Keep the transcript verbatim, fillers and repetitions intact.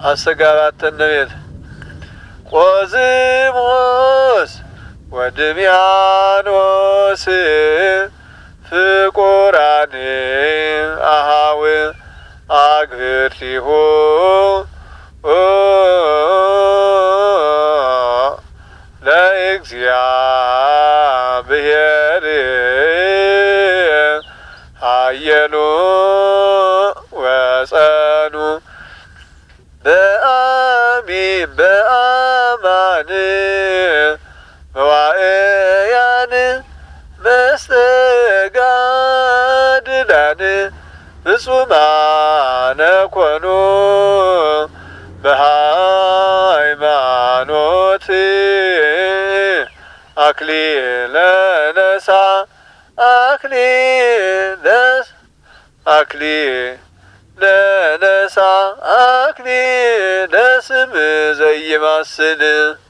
አሰጋባት ነቤት ቆዝሞስ ወድሚያኖስ ፍቁራን አሃው አግብርቲሁ ለእግዚአብሔር ኃየሉ ወጸኑ በአሚን በአማን መዋእያን መስተጋድላን ፍጹማነ ኮኑ በሃይማኖት አክሊለ ነሣ አክሊለ አክሊለ ነሣ አክሊለ ስም ዘይማስል